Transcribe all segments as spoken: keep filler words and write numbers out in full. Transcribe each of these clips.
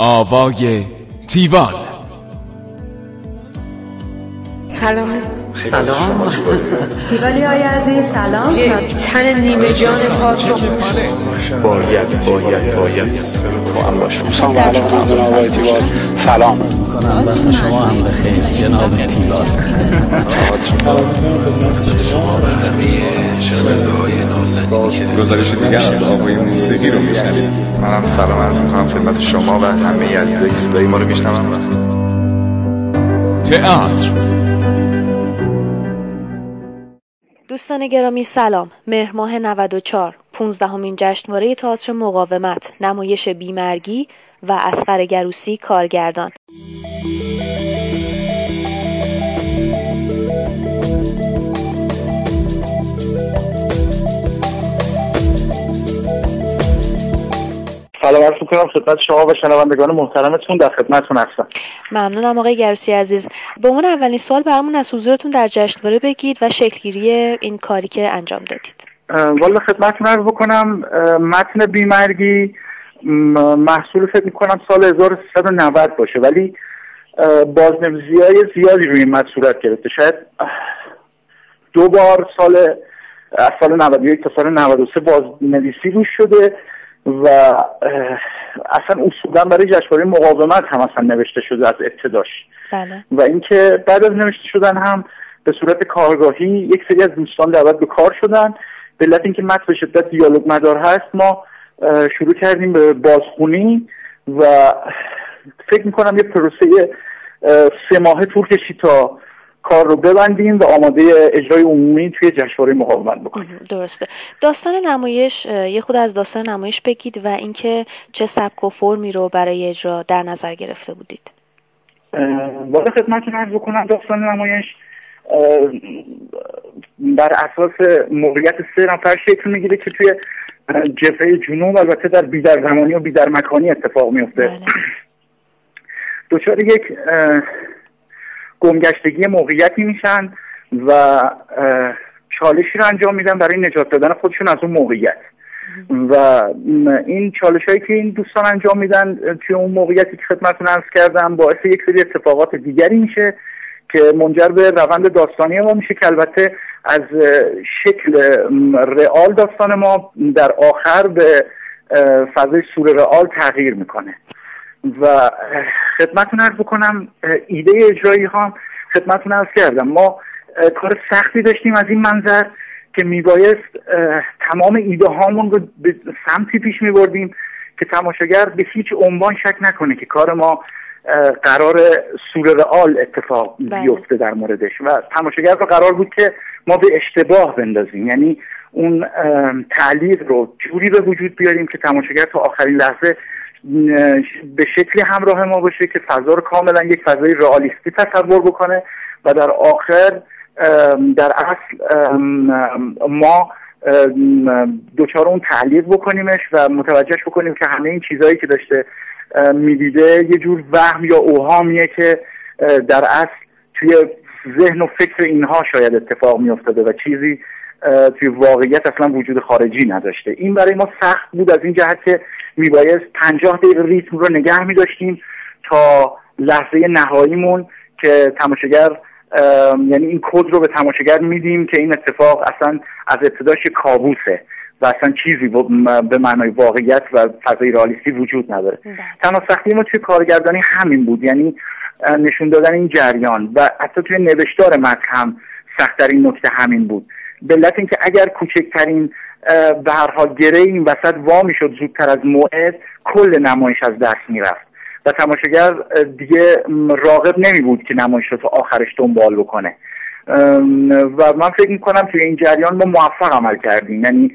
آوای تیوان. سلام. سلام تیوالی های عزیز سلام. تن نیمه جان پاک رو باید باید باید با هم باشم. سلام علیکم جناب آقای تیوال. سلام میکنم وقت شما هم بخیر جناب تیوال. خدمت شما و همه شنونده های نازنین گزارش دیگر از آوای موسیقی رو میشنوید. منم سلام عرض میکنم خدمت شما و همه عزیزای صدای ما رو میشنون. تئاتر. دوستان گرامی سلام. مهر ماه نود و چهار پانزدهمین جشنواره تئاتر مقاومت، نمایش بیمرگی و اصغر گروسی کارگردان. سلام عرض می‌کنم خدمت شما و شنوندگان محترمتون، در خدمتتون هستم. ممنونم آقای گروسی عزیز. به عنوان اولین سوال برامون از حضورتون در جشنواره بگید و شکلگیری این کاری که انجام دادید. والا خدمتتون عرض بکنم متن بیمرگی محصول فکر می‌کنم سال هزار و سیصد و نود باشه، ولی بازنویسی‌های زیادی روی این متن صورت گرفته. شاید دو بار سال از سال نود و یک تا سال نود و سه بازنویسی روش شده و اصلا اصولا برای جشنواره مقاومت هم اصلا نوشته شده از ابتداش. بله. و اینکه بعد از نوشته شدن هم به صورت کارگاهی یک سری از دوستان دعوت به کار شدن. به علت اینکه متن به شدت دیالوگ مدار هست، ما شروع کردیم به بازخونی و فکر میکنم یه پروسه سه ماهه طول کشید تا کار رو ببندیم و آماده اجرای عمومی توی جشنواره مقاومت بکنیم. درسته. داستان نمایش، یه خود از داستان نمایش بگید و اینکه چه سبک و فرمی رو برای اجرا در نظر گرفته بودید. والا خدمتتون عرض بکنم داستان نمایش بر اساس موقعیت سه نفر شکل میگیره که توی جبهه جنوب، البته در بیدر زمانی و بیدر مکانی اتفاق میفته. بله. دچار یک گمگشتگی موقعیتی میشن و چالشی رو انجام میدن برای نجات دادن خودشون از اون موقعیت و این چالش هایی که این دوستان انجام میدن توی اون موقعیتی که خدمتتون عرض کردم باعث یک سری اتفاقات دیگری میشه که منجر به روند داستانی ما میشه که البته از شکل رئال داستان ما در آخر به فضای سور رئال تغییر میکنه. و خدمتتون عرض بکنم ایده اجرایی ها خدمتتون عرض کردم ما کار سختی داشتیم از این منظر که میبایست تمام ایده هامون رو به سمتی پیش میبردیم که تماشاگر به هیچ عنوان شک نکنه که کار ما قرار سور رئال اتفاق بیفته در موردش و تماشاگر رو قرار بود که ما به اشتباه بندازیم، یعنی اون تعلیق رو جوری به وجود بیاریم که تماشاگر تا آخرین لحظه به شکلی همراه ما باشه که فضا رو کاملا یک فضای رئالیستی تصور بکنه و در آخر در اصل ما دوچار اون تعلیق بکنیمش و متوجهش بکنیم که همه این چیزهایی که داشته میدیده یه جور وهم یا اوهامیه که در اصل توی ذهن و فکر اینها شاید اتفاق میافتاده و چیزی توی واقعیت اصلا وجود خارجی نداشته. این برای ما سخت بود از این جهت که میبایست پنجاه دقیقه ریتم رو نگه میداشتیم تا لحظه نهاییمون که تماشاگر یعنی این کد رو به تماشاگر میدیم که این اتفاق اصلا از ابتداش کابوسه و اصلا چیزی به معنای واقعیت و فضای رئالیستی وجود نداره. تنها سختی ما توی کارگردانی همین بود، یعنی نشون دادن این جریان و حتی توی نوشتار متن هم سخت‌ترین نکته همین بود. به علت اینکه اگر کوچکترین به هر حال گره این وسط وا میشد زودتر از موعد کل نمایش از دست میرفت و تماشاگر دیگه راغب نمی بود که نمایش رو تا آخرش دنبال بکنه و من فکر میکنم توی این جریان ما موفق عمل کردیم، یعنی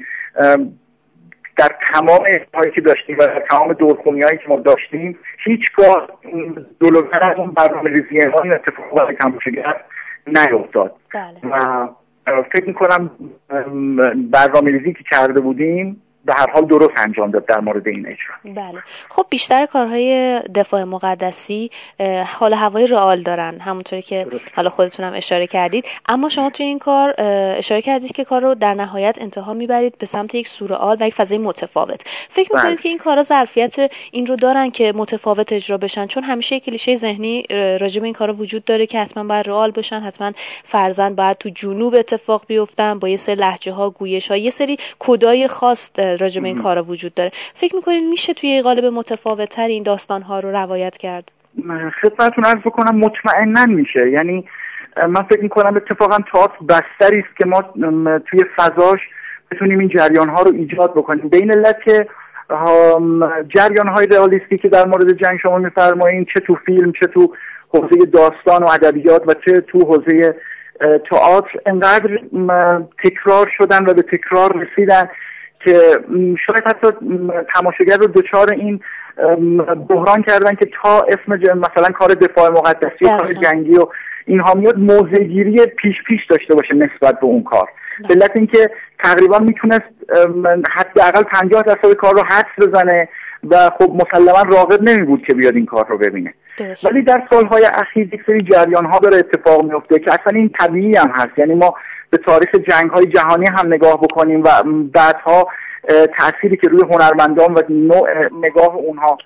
در تمام اجراهایی که داشتیم و در تمام دورخونی‌هایی که ما داشتیم هیچگاه جلوتر از اون برنامه‌ریزی ما این اتفاق برای تماشاگر نیفتاد. بله. و فکر میکنم برنامه‌ریزی که کرده بودیم به هر حال درست انجام داد در مورد این اجرا. بله. خب بیشتر کارهای دفاع مقدسی حال هوای رئال دارن، همونطوری که درست. حالا خودتون هم اشاره کردید، اما شما توی این کار اشاره کردید که کار رو در نهایت انتها میبرید به سمت یک سورئال و یک فضای متفاوت. فکر میکنید که این کارا ظرفیت این رو دارن که متفاوت اجرا بشن؟ چون همیشه یک کلیشه ذهنی راجع به این کارا وجود داره که حتما باید رئال باشن، حتما فرضاً باید تو جنوب اتفاق بیفتن با یه سری لهجه‌ها، گویش‌ها، یه سری کدای خاص راجع به این کارا وجود داره. فکر می‌کنید میشه توی قالب متفاوت‌تر این داستان‌ها رو روایت کرد؟ خدمتتون عرض بکنم مطمئناً میشه. یعنی من فکر می‌کنم اتفاقاً تئاتر بستری است که ما توی فضاش بتونیم این جریان‌ها رو ایجاد بکنیم. به این علت که جریان‌های رئالیستی که در مورد جنگ شما می‌فرمایید، چه تو فیلم، چه تو حوزه داستان و ادبیات و چه تو حوزه تئاتر، انقدر تکرار شدن و به تکرار رسیدن که شاید حتی تماشاگر رو دچار این بحران کردن که تا اسم مثلا کار دفاع مقدسی و کار جنگی و اینها میاد موضع‌گیری پیش پیش داشته باشه نسبت به اون کار، به علت اینکه تقریبا میتونست حداقل پنجاه درصد کار رو حدس بزنه و خب مسلما راغب نمی بود که بیاد این کار رو ببینه. درست. ولی در سالهای اخیر یک سری جریان ها داره اتفاق میفته که اصلا این طبیعی هم هست. یعنی ما به تاریخ جنگ های جهانی هم نگاه بکنیم و بعدها تأثیری که روی هنرمندان و نوع نگاه اونها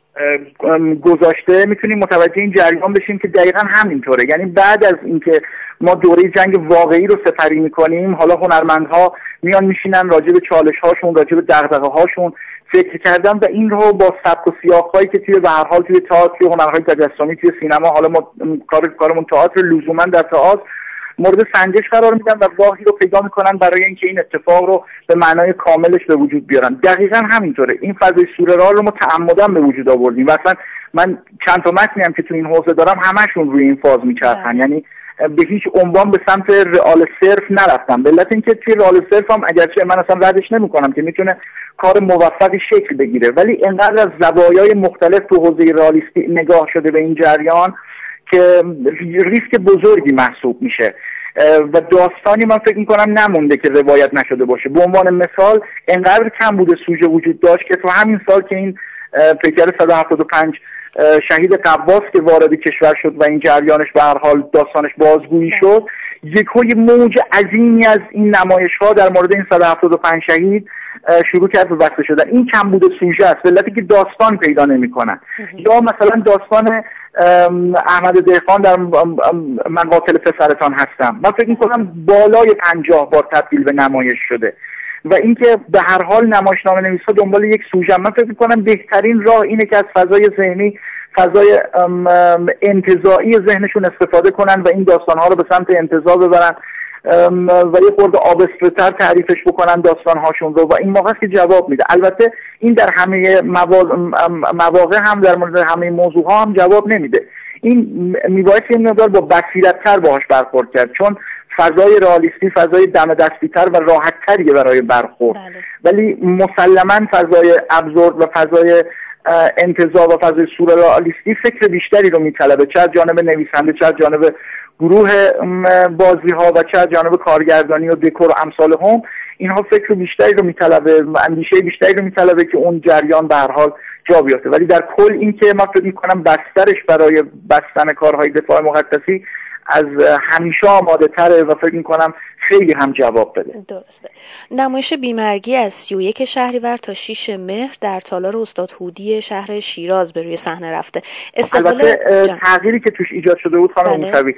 گذاشته میتونیم متوجه این جریان بشیم که دقیقا همینطوره. یعنی بعد از اینکه ما دوره جنگ واقعی رو سپری میکنیم، حالا هنرمندها میان میشینن راجع به چالش هاشون، راجع به دغدغه هاشون فکر کردن و این رو با سبک و سیاق‌هایی که توی به هر حال توی تئاتر، توی هنرهای تجسمی، توی سینما، حالا ما کار کارمون تئاتر، لزوما در تئاتر مورد سنجش قرار میدن و راهی رو پیدا میکنن برای اینکه این اتفاق رو به معنای کاملش به وجود بیارن. دقیقاً همینطوره. این فضای سورئال رو ما تعمداً به وجود آوردیم و اصلا من چند تا متنی هم که تو این حوزه دارم همشون روی این فاز میچرخن. یعنی به هیچ عنوان به سمت رئال صرف نرفتم، به علت اینکه توی رئال صرف هم اگرچه من اصلا ردش نمیکنم که میتونه کار موفقی شکل بگیره، ولی انقدر از زوایای مختلف تو حوزه رئالیستی نگاه شده به این جریان که ریسک بزرگی محسوب میشه و داستانی من فکر میکنم نمونده که روایت نشده باشه. به عنوان مثال انقدر کم بوده سوژه وجود داشت که تو همین سال که این پیکر صد و هفتاد و پنج شهید قواس که وارد کشور شد و این جریانش به هر حال داستانش بازگویی شد، یکوی موج عظیمی از این نمایش‌ها در مورد این صد و هفتاد و پنج شهید شروع کرد به بسته شدن. این کم بوده سوژه است، به علتی که داستان پیدا نمی‌کنن. یا مثلا داستان احمد دهقان در من قاتل پسرتان هستم، من فکر می‌کنم بالای پنجاه بار تبدیل به نمایش شده و اینکه به هر حال نمایشنامه نویسا دنبال یک سوژه، من فکر می‌کنم بهترین راه اینه که از فضای ذهنی، فضای انتزاعی ذهنشون استفاده کنن و این داستان‌ها رو به سمت انتزاع ببرن و یه خورده آبسترتر تعریفش بکنن داستان‌هاشون رو و این موقع که جواب میده. البته این در همه مواقع هم در مورد همه موضوع‌ها هم جواب نمیده. این میبایست یه مقدار با بصیرت‌تر باهاش برخورد کرد، چون فضای رئالیستی فضای دم دستی‌تر و راحت‌تریه برای برخورد. بله. ولی مسلماً فضای ابزورد و فضای انتزاع و فضای سورئالیستی فکر بیشتری رو میطلبه، چه از جانب نویسنده، چه از جانب گروه بازی ها و چه از جانب کارگردانی و دکور و امثال هم. اینها فکر بیشتری رو میطلبه و اندیشه بیشتری رو میطلبه که اون جریان به هر حال جا بیفته. ولی در کل این که من فکر می‌کنم بسترش برای بستن کارهای دفاع مقدسی از همیشه آماده تره و فکر میکنم خیلی هم جواب بده. درسته. نمایش بیمرگی از سی و یک شهریور تا شش مهر در تالار استاد هودی شهر شیراز به روی صحنه رفته. البته تغییری که توش ایجاد شده بود خانم موسوی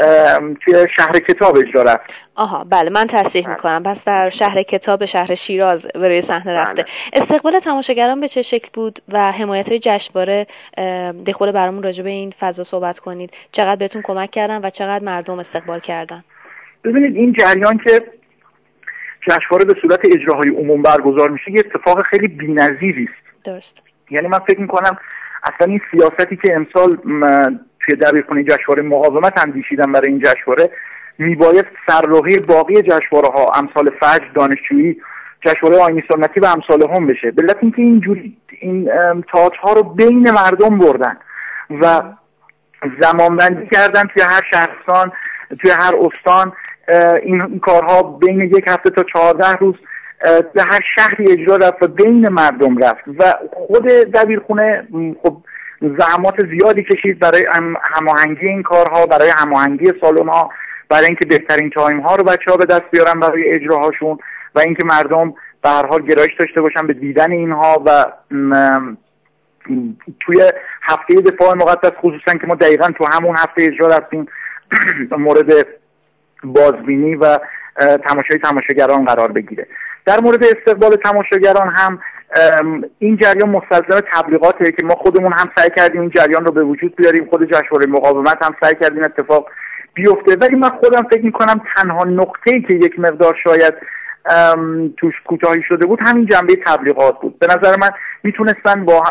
توی شهر کتاب اجرا رفت. آها بله، من تصحیح میکنم. پس در شهر کتاب شهر شیراز به روی صحنه رفته. استقبال تماشاگران به چه شکل بود و حمایت‌های جشنواره؟ دخول برامون راجع به این فضا صحبت کنید. چقدر بهتون کمک کردن و چقدر مردم استقبال کردن؟ ببینید این جریان که جشنواره به صورت اجراهای عموم برگزار میشه یه اتفاق خیلی بی‌نظیری است. درست. یعنی من فکر میکنم اصلا این سیاستی که امسال توی دبیرخونه جشنواره مقاومت اندیشیدن برای این جشنواره میبایست سرراهی باقی جشنواره ها امثال فجر، دانشجویی، جشنواره آیین سنتی و امثال هم بشه. به علت اینکه اینجوری این تئاترها رو بین مردم بردن و زمانبندی کردن توی هر شهرستان، توی هر استان این کارها بین یک هفته تا چهارده روز به هر شهری اجرا رفت و بین مردم رفت و خود دبیرخونه خب زحمات زیادی کشید برای هماهنگی این کارها، برای هماهنگی سالن‌ها، برای اینکه بهترین تایم ها رو بچه‌ها به دست بیارن برای اجراهاشون و اینکه مردم به هر حال گرایش داشته باشن به دیدن اینها. و توی هفته دفاع مقدس خصوصا که ما دقیقاً تو همون هفته اجرا رفتیم مورد بازبینی و تماشای تماشاگران قرار بگیره. در مورد استقبال تماشاگران هم این جریان مستلزم تبلیغاته که ما خودمون هم سعی کردیم این جریان رو به وجود بیاریم، خود جشنواره مقاومت هم سعی کردیم اتفاق بیفته، ولی من خودم فکر می‌کنم تنها نقطه‌ای که یک مقدار شاید توش کوتاهی شده بود همین جنبه تبلیغات بود. به نظر من میتونستن با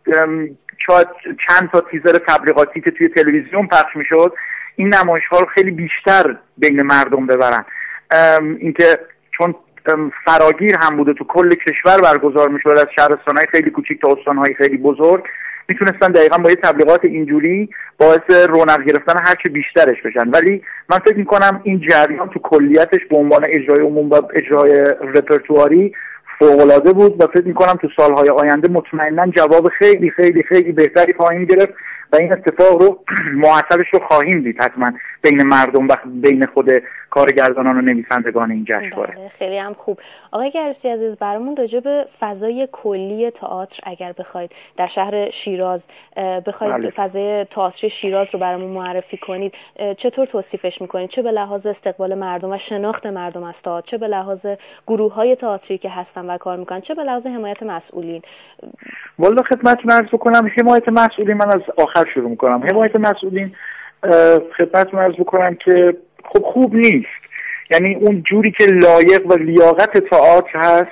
چند تا تیزر تبلیغاتی که توی تلویزیون پخش میشد این نمایش‌ها رو خیلی بیشتر بین مردم ببرن. اینکه چون فراگیر هم بوده تو کل کشور برگزار میشد از شهرستان‌های خیلی کوچیک تا استان‌های خیلی بزرگ، میتونستن دقیقاً با یه تبلیغات اینجوری باعث رونق گرفتن هرچه بیشترش بشن. ولی من فکر میکنم این جریان تو کلیتش به عنوان اجرای عموم و اجرای رپرتواری فوق‌العاده بود و فکر میکنم تو سالهای آینده مطمئناً جواب خیلی خیلی خیلی بهتری خواهیم گرفت و این اتفاق رو معطلش رو خواهیم دید حتما بین مردم و بین خود کارگردانان و نویسندگان این جشنواره. خیلی هم خوب. آقای گروسی عزیز، برامون راجع به فضای کلی تئاتر اگر بخواید در شهر شیراز بخواید بله. فضای تئاتر شیراز رو برامون معرفی کنید، چطور توصیفش میکنید؟ چه به لحاظ استقبال مردم و شناخت مردم از تئاتر، چه به لحاظ گروه‌های تئاتری که هستن و کار میکنن، چه به لحاظ حمایت مسئولین؟ والا خدمتتون عرض بکنم حمایت مسئولین، من از آخر شروع میکنم. حمایت مسئولین خدمتتون عرض بکنم که خب خوب نیست، یعنی اون جوری که لایق و لیاقت تئاتر هست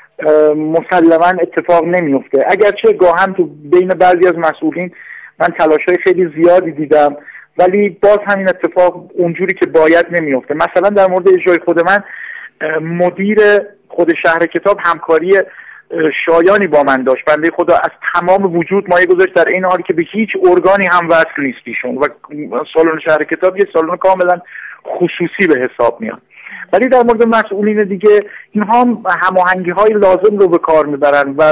مسلما اتفاق نمیفته. اگرچه گاهن تو بین بعضی از مسئولین من تلاشای خیلی زیادی دیدم ولی باز همین اتفاق اونجوری که باید نمیفته. مثلا در مورد اجرای خود من مدیر خود شهر کتاب همکاری شایانی با من داشت، بنده خدا از تمام وجود مایه گذاشت در این حالی که به هیچ ارگانی هم وصل نیست ایشون و سالن شهر کتاب یه سالن کاملا خصوصی به حساب میاد. ولی در مورد مسئولین دیگه اینها هم هماهنگی های لازم رو به کار میبرن و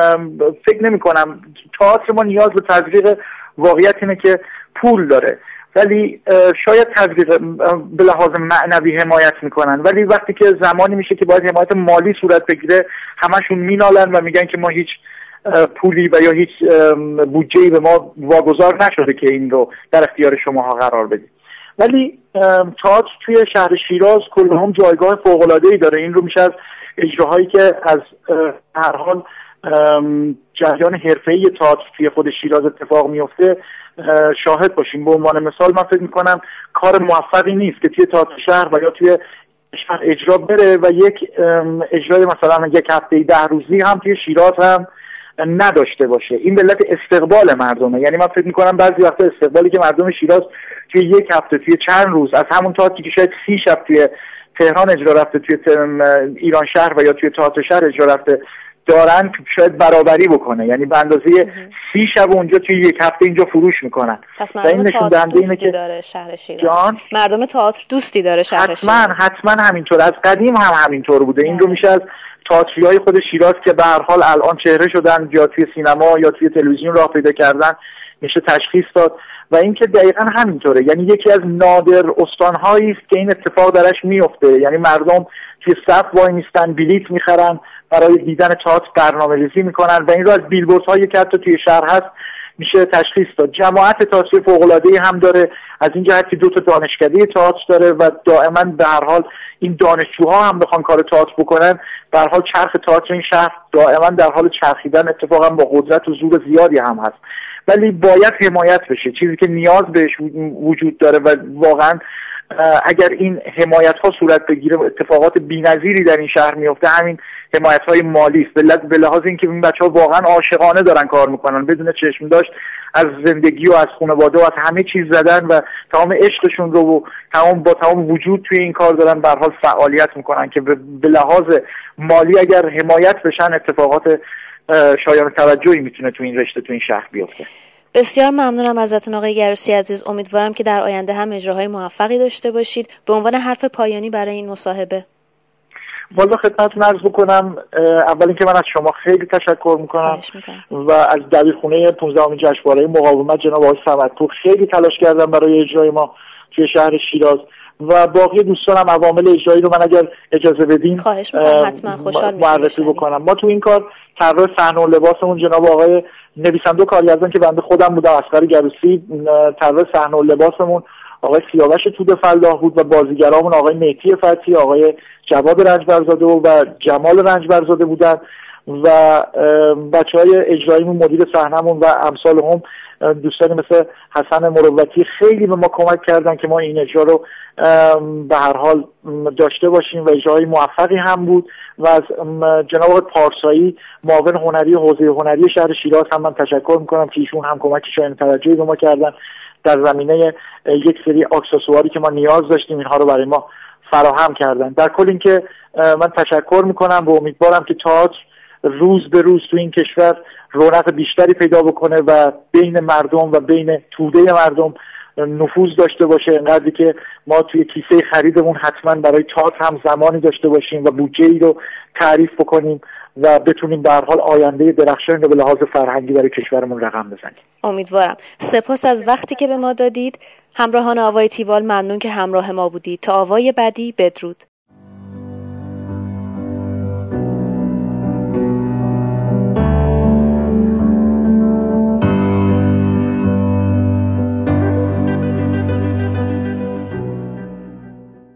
فکر نمی کنم تئاتر ما نیاز به تزریق واقعیت اینه که پول داره، ولی شاید تزریق به لحاظ معنوی حمایت میکنن، ولی وقتی که زمانی میشه که باید حمایت مالی صورت بگیره همشون مینالن و میگن که ما هیچ پولی و یا هیچ بودجه‌ای به ما واگذار نشده که این رو در اختیار شماها قرار بدیم. ولی تئاتر توی شهر شیراز کلهم جایگاه فوق‌العاده‌ای داره. این رو میشه از اجراهایی که از هر حال جریان حرفه‌ای تئاتر توی خود شیراز اتفاق میفته شاهد باشیم. به عنوان مثال من فکر میکنم کار موفقی نیست که توی تئاتر شهر و یا توی شهر اجرا بره و یک اجرای مثلا یک هفته ده روزی هم توی شیراز هم نداشته باشه. این به علت استقبال مردمه. یعنی من فکر میکنم بعضی وقتا استقبالی که مردم شیراز توی یک هفته توی چند روز از همون تئاتری که شاید سی شب توی تهران اجرا رفته، توی ایران شهر و یا توی تئاتر شهر اجرا رفته دارن شاید برابری بکنه، یعنی به اندازه سی شب اونجا توی یک هفته اینجا فروش میکنن. پس مردم تئاتر دوستی که داره شهر شیراز. جان؟ مردم تئاتر دوستی داره شهر حتما شیراز. حتما همینطور، از قدیم هم همینطور بوده. این رو میشه از تئاتریای خود شیراز که به هر حال الان چهره شدن یا توی سینما یا توی تلویزیون راه پیدا کردن میشه تشخیص داد و اینکه دقیقاً همینطوره. یعنی یکی از نادر استان‌هایی است که این اتفاق درش میفته، یعنی مردم توی صف وای میستن، بلیت میخرن، برای دیدن تئاتر برنامه‌ریزی میکنن و این رو از بیلبوردهایی که حتی توی شهر هست میشه تشخیص داد. جماعت تئاتر فوق‌العاده‌ای هم داره، از این جهت که دو تا دانشکده تئاتر داره و دائما به هر حال این دانشجوها هم بخوان کار تئاتر بکنن، به هر حال چرخ تئاتر این شهر دائما در حال چرخیدن، اتفاقا با قدرت و زور زیادی هم هست. ولی باید حمایت بشه، چیزی که نیاز بهش وجود داره و واقعا اگر این حمایت ها صورت بگیره اتفاقات بی‌نظیری در این شهر میفته. همین حمایت های مالی است، به لحاظ اینکه این بچه‌ها واقعا عاشقانه دارن کار میکنن، بدون چشم داشت از زندگی و از خانواده و از همه چیز زدن و تمام عشقشون رو و تمام با تمام وجود توی این کار دارن به هر حال فعالیت میکنن که به لحاظ مالی اگر حمایت بشن اتفاقات شایان توجهی میتونه تو این رشته تو این شهر بیفته. بسیار ممنونم ازتون آقای گروسی عزیز. امیدوارم که در آینده هم اجراهای موفقی داشته باشید. به عنوان حرف پایانی برای این مصاحبه. والا خدمتتون عرض بکنم اول اینکه من از شما خیلی تشکر میکنم و از دبیرخونه پانزدهمین جشنواره مقاومت جناب آقای صمدپور خیلی تلاش کردم برای اجرای ما توی شهر شیراز و باقی دوستانم عوامل اجرایی رو من اگر اجازه بدین خواهش میکنم حتما خوشحال معرفی بکنم. ما تو این کار طراح صحنه و لباسمون جناب آقای نویسنده و کارگردان که بنده خودم بودم اصغر گروسی، طراح صحنه و لباسمون آقای سیاوش توده فلاح بود و بازیگرامون آقای مهدی فتحی، آقای جواد رنجبرزاده و جمال رنجبرزاده بودن و بچهای اجراییمون مدیر صحنه‌مون و امثال هم دوستانی مثل حسن مروتی خیلی به ما کمک کردن که ما این اجرا رو به هر حال داشته باشیم و اجرای موفقی هم بود و از جناب آقای پارسایی معاون هنری حوزه هنری شهر شیراز هم من تشکر میکنم که ایشون هم کمک شایان توجهی به ما کردن در زمینه یک سری اکسسواری که ما نیاز داشتیم اینها رو برای ما فراهم کردن. در کل اینکه من تشکر میکنم و امیدوارم که تئاتر روز به روز تو این کشور رونق بیشتری پیدا بکنه و بین مردم و بین توده مردم نفوذ داشته باشه، اینقدری که ما توی کیسه خریدمون حتما برای تئاتر هم زمانی داشته باشیم و بودجه‌ای رو تعریف بکنیم و بتونیم به هر حال آینده درخشانی رو به لحاظ فرهنگی برای کشورمون رقم بزنیم. امیدوارم. سپاس از وقتی که به ما دادید. همراهان آوای تیوال ممنون که همراه ما بودید. تا آوای بعدی بدرود.